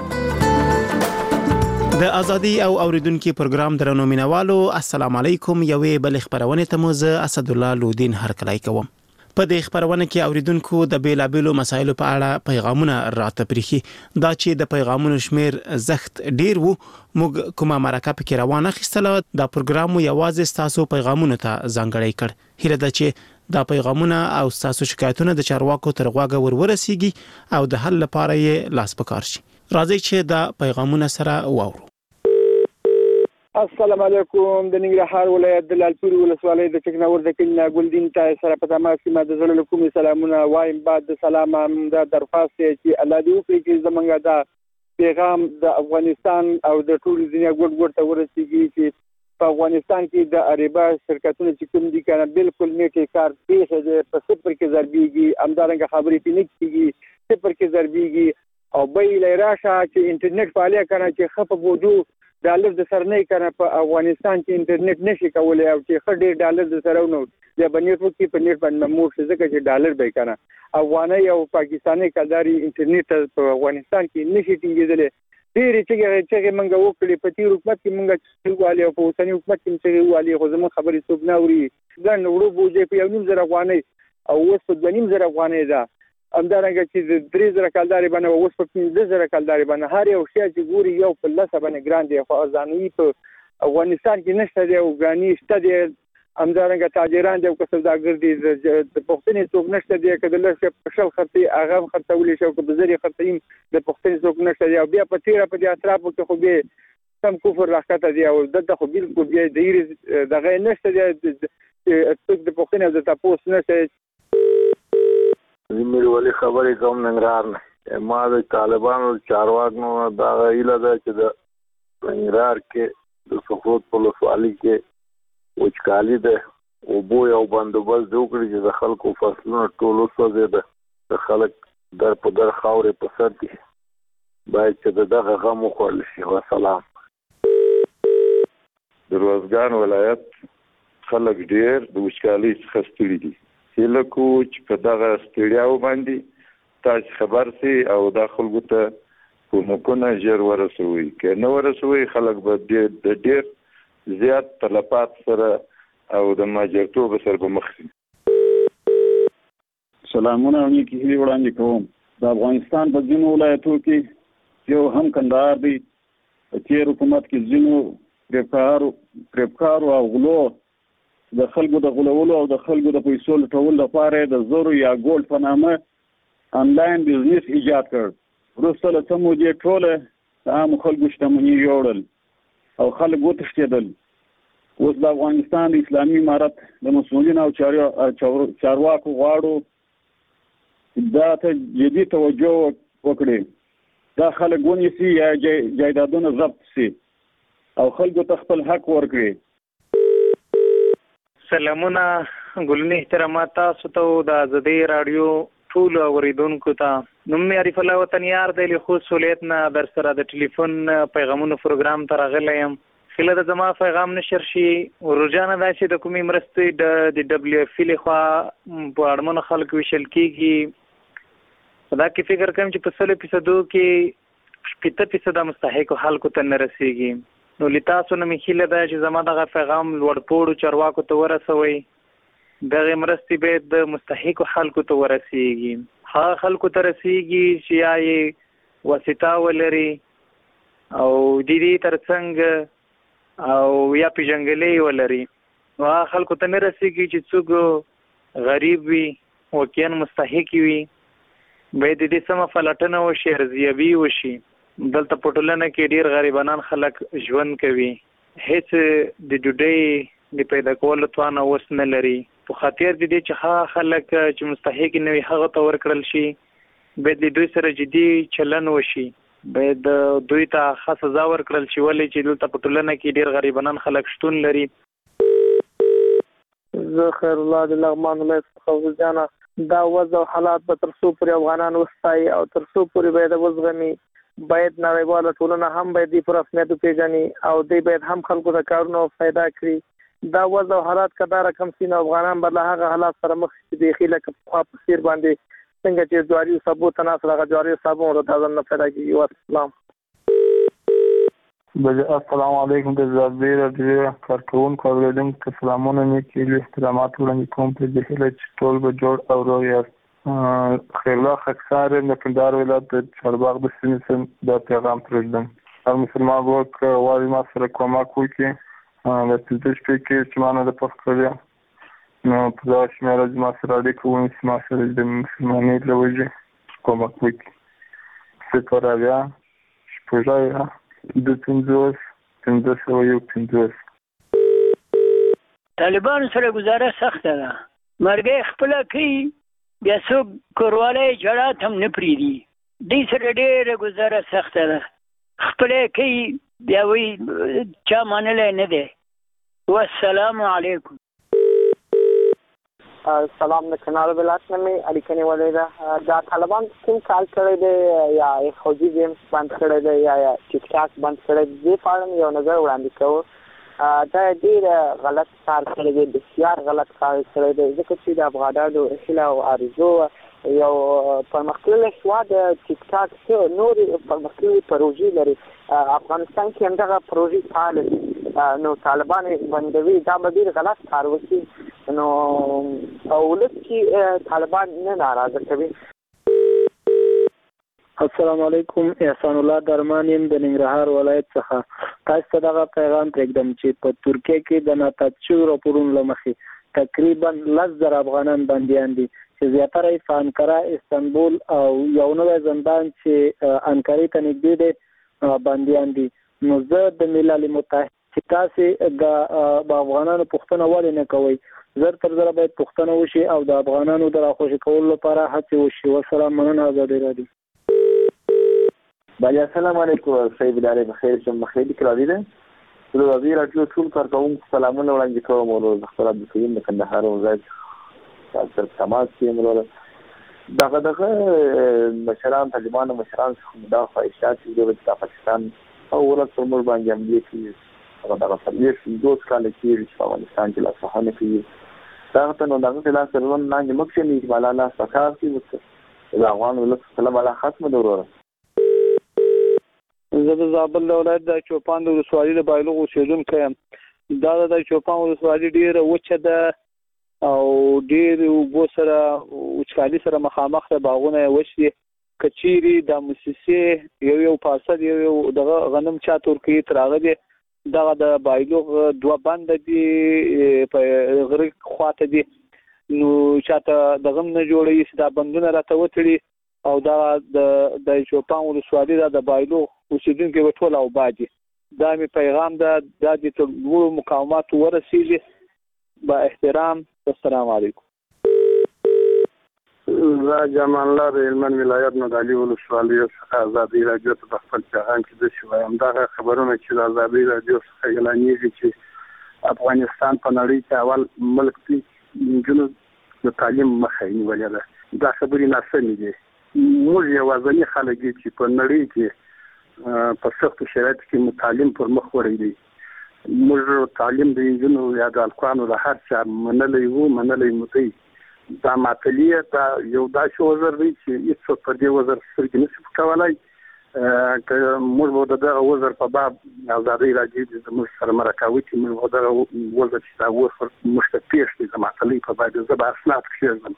د ازادي او اوریدونکو پروګرام درنو مینوالو، السلام علیکم. یوې بل خبرونه ته مو زه اسد الله لودین هرکلی کوم. په دې خبرونه کې اوریدونکو د بیلابیلو مسایلو په اړه پیغامونه راته پریخي. دا چې د پیغامونو شمیر زخت ډیر وو، موږ کومه مرکه کې روانه خستله، دا پروګرام یوازې تاسو پیغامونه ته ځانګړی کړ. هیله ده چې دا پیغامونه او تاسو شکایتونه د چارواکو تر غوږه ورسیږي او د حل لپاره یې لاس پکار شي. راځي چې دا پیغامونه سره واورو. السلام علیکم. د ننګرهار ولایت د لالپورې ولسوالۍ د ټکناور د کلنا ګلدین تای سره په تماس کې ما د زړه له کومې سلامونه وایم. بعد د سلام دا درخواست دی چې الله دې وکړي چې زمونږ دا پیغام د افغانستان او د ټول دنیا ګډ ته ورسیږي چې په افغانستان کې د اریبا شرکتونو چې کوم دي کنه بالکل نیټه کار پیښه ده، په صفر کې ضربېږي، همدارنګه خبرې پینې کېږي، صفر کې ضربېږي او بیل راشه چې انټرنیټ فعالیت کنه چې خپ بوجو ډالر د سر نه کنه په افغانستان کې انټرنیټ نشي کولای او چې خډې ډالر د سره ونو یا بنیټ وکي په نیټ باندې مور څه ځکه چې ډالر به کنه افغاني او پاکستاني کلداري انټرنیټ په افغانستان کې نشي ټینګېدل. ډېرې چې موږ وکړې په تیر حکومت کې موږ چلوالي او په اوسنی حکومت کې چې والي خو زموږ خبرې څوک نه اوري. ځان وړو بوجې په 1.5 افغانۍ او اوس په 2.5 افغانۍ ده. همدارنګه چې 3,000 کلداري باندې اوس په 15,000 کلداري باندې هر یو شی چې ګوري یو په لاسه باندې ګران دی، خو ارزانوي په افغانستان کې نشته دی او ګراني شته دی. همدارنګه تاجران دی او سوداګر دي د پښتنې څوک نشته دی، کله لږ په شل خرڅي هغه خرڅولې شو په بزري خرڅیم د پښتنې څوک نشته دی او بیا په تیره په دې اطرافو کې خو به کم کفر راکته دی او دغه خو بالکل بیا دغه نشته دی څوک د پښتنې د تاسو نشته. زمیر ولی خبرې کوم ننګرهار نه. ما د طالبانو چارواکو دا غیله ده چې د ننګرهار کې د سقوط په ولسوالۍ کې وچکالي ده او بو یو بندوبست وکړي چې د خلکو فصلونه ټول وسوځي، د خلک در په در خاورې په سر دي، باید چې دغه غم وخوړل شي. وسلام. د روزګان ولایت خلک ډېر د وچکالۍ څخه ستړي دي. هیله کوو چې په دغه ستړیاو باندې تاسو خبر سي او د خلکو ته کومکونه ژر ورسوي. که نه ورسوي خلک به د ډېر زیات تلفات سره او د ماجرتوب سره به مخ شي. سلامونه نیکی هیلې وړاندې کوم. د افغانستان په ځینو ولایتو کې یو هم کندهار دی، په تیر حکومت کې ځینو پریبکارو او غلو د خلکو د غلولو او د خلکو د پیسو لټولو لپاره د زورو یا ګولډ په نامه انلاین بزنس ایجاد کړ. وروسته له څه مودې ټوله د عامو خلکو شتمني یوړل او خلک وتښتېدل. اوس د افغانستان د اسلامي امارت د مسؤلینو او چارواکو غواړو دا ته جدي توجه وکړي، دا خلک ونیسي یا جایدادونه ضبط شي او خلکو ته خپل حق ورکړي. سلامونه ګلنی احترامات تاسو ته د ازادي رادیو ټول اوریدونکو ته. نوم مې عارف الله وطنیار دی له خو سہولت نه در سره د ټلیفون پیغامونو پروګرام ته راغلی یم. خله د زما پیغام نشر شي ورجانه دا چې د کومې مرستې د دبليو اف له خوا په اړمنو خلکو وشل کیږي. دا کې فکر کوم چې په 100% کې 70% مستحق خلکو ته نه رسیږي. نو لتاسو نه مخیله دا چې زما دغه پیغام لوړپوړو چارواکو ته ورسوي. دغه مرستې به د مستحق خلکو ته ورسیږي. ها خلکو ته رسیږي چې یې واسطه ولري او د دې ترڅنګ او یا پیژنګلې ولري. وا خلکو ته نه رسیږي چې څوک غریب وي او کین مستحق وي، به د دې سم فلټنه او شهرزیابي وشي. دلته پټولنه کې ډیر غریبانان خلک ژوند کوي، هیڅ د ډوډۍ د پیدا کولو توان اوس نه لري. په خاطر د دې چې خلک چې مستحق نه وي هغه ته ورکړل شي، به د دوی سره جدي چلن وشي، به د دوی ته خاص سزا ورکړل شي، ولې چې دلته پټولنه کې ډیر غریبانان خلک شتون لري. زه خیر الله د لغمان ولایت څخه ځانا دا وضع حالات به تر څو پورې افغانان وستای او تر څو پورې به د وزغمي باید نړیواله ټولنه هم باید د پرسمیت پیژني او دوی باید هم خلکو ته کارونه پیدا کړي دا وضع او حالات که دا رقم سي نو افغانان به له هغه حالات سره مخ شي بیخي لکه پخوا په څېر باندې څنګه چې جواري صابو ته ناست هغه جواري صابو ورته نه پیدا کېږي. والسلام. السلام علیکم د زابیر د کارکونکو اوریدونکو سلامونه نیکی احترامات وړاندې کوم په دې هیله چې ټول به جوړ او روغ یاست. خیرالله خاکسار یم د کندهار ولایت د چارباغ د سیمې څخه دا پیغام پرېږدم. هر مسلمان ورک غواړي ما سره کومک وکړي د پنځه شپې کې چې ما نه ده پوښت کړې نو په دغه شمېره چې ما سره اړیکه ونیسي ما سره د مسلمانۍ له وجې کومک وکړي. 0 طالبان سره گزاره سخته ده. مرګي خپل کوي بیا څوک کورواله جړات هم نه پریدي. دې سره ډېره گزاره سخته ده. خپل کوي بیا وی چا منل نه ده. والسلام علیکم. سلام د کنار ولایت نه مې اړیکه نیولې ده. دا طالبان کوم کال کړی دی یا خوځي گیمز بند کړی دی یا ټیک ټاک بند کړی دی په اړه یو نظر وړاندې کوو. دا ډېر غلط کار کړی دی، بسیار غلط کار کړی دی ځکه چې د افغانانو هیله او آرزو یو پرمختللی هېواد ټیک ټاک نورې پرمختللې پروژې لري. افغانستان کې همدغه پروژې فعاله دي نو طالبان بندوي دا به ډېر غلط کار وکړي نو ولس کې طالبان نه ناراضه کوي. السلام علیکم. احسان الله درمان یم د ننګرهار ولایت څخه. تاسو ته دغه پیغام پرېږدم چې په ترکیه کې د ناتات شویو راپورونو له مخې تقریبا 10,000 افغانان بندیان دي چې زیاتره یې په انکره، استانبول او یو نوی زندان چې انکرې ته نږدې دی بندیان دي. نو زه د ملل متحد چې تاسې د افغانانو پوښتنه ولې نه کوئ؟ زر تر زره باید پوښتنه وشي او د افغانانو د راخوشي کولو لپاره هڅې وشي. والسلام. مننه. ازادي راډیو. بله السلام علیکم. صحیح بیداری بخیر شم. خیلی کرادی ده د ازادي راډیو ټول کارکوونکو سلامونه وړاندې کوم. ورور خپل عبدالکریم د کندهار ولایت سره تماس کې ورور دغه مشران طالبانو مشران دا خواهشات چې د پاکستان او ولایت پر موږ باندې عملي کوي دغه فعالیت 2 کال کې په افغانستان کې لا څه کوي دا ته نو دغه لا سره نه مخکې نه مالا لا سکار کې د افغان ولایت سلام علی ختم ضرورت. زه د زابل ولایت د چوپان د ولسوالۍ د بایلوغ اوسیدونکی یم. دا د چوپان ولسوالۍ ډېره وچه ده او ډېر اوبو سره وچکالي سره مخامخ ده. باغونه یې وچ دي. که چیرې د موسسې یو پارسل یو دغه غنم چا تور کوي تر هغه دی دغه د بایلوغ 2 بنده دي په غره خواته دي نو چاته دغه نه جوړوي چې دا بندونه راته وتړي او دا د چوپان ولسوالۍ د بایلوغ اوسیدونکي به ټول اوبادي. دا مې پیغام ده دا د ټولو مقاوماتو ورسیږي. با احترام. السلام علیکم. زه جمال الله د هلمند ولایت نه د علي ولسوالۍ څخه ازادي راډیو ته په خپل پیغام کې داسې وایم دغه خبرونه چې د ازادي راډیو څخه اعلانېږي چې افغانستان په نړۍ کې اول ملک دی نجونو د تعلیم مخه یې نیولې ده. دا خبرې ناسمې دي. موږ یوازیني خلک دي چې په نړۍ کې په سختو شرایطو کې تعلیم پر مخ وړی دی. موږ تعلیم د نجونو یا د هلکانو د هر چا منلی مو دی. دا معطلیه دا یو داسې وزر دی چې هېڅوک په دې وزر سترګې نشي پټولی. که موږ به د دغه وزر په باب ازادۍ راډیو زموږ سره مرکه وکړي موږ به دغه وزر چې دا وزر موږ ته پېښ دی د معطلۍ په باب زه به اسناد کښېږدم.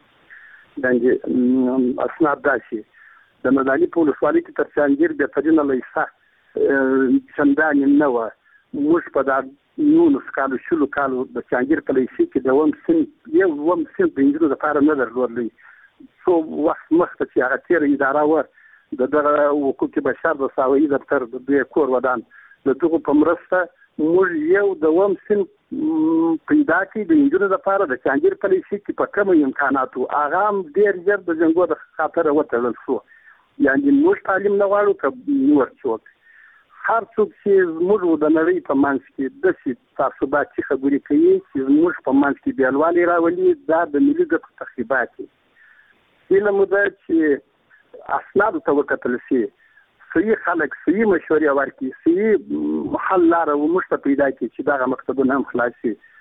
اسناد داسې د مدالي په ولسوالۍ کې تر چانګیر بهترینه لیسه چندانې نه وه. موږ په دا 19 کالو 20 کالو د چانګیر په لیسې کې د اووم صنف د نجونو لپاره نه درلودلی. څو وخت مخکې چې هغه تېره اداره وه د دغه حقوق بشر د ساوایي دفتر د دوی کور ودان د دغو په مرسته موږ یو د اووم صنف پیدا کړي د نجونو لپاره د چانګیر په لیسې کې په کمو امکاناتو هغه هم ډېر ژر د جنګو د خاطره وتړل شو. یعنې موږ تعلیم نه غواړو که نور څوک. هر څوک چې زموږ د نړۍ په منځ کې داسې تعصباتي خبرې کوي چې زموږ په منځ کې بېلوالي راولي دا د ملي ګټو تخریبات دي. هیله مو ده چې اسنادو ته وکتل شي صحیح خلک صحیح مشورې ورکړي صحیح حل لاره موږ ته پیدا کړي چې دغه مکتبونه هم خلاص شي.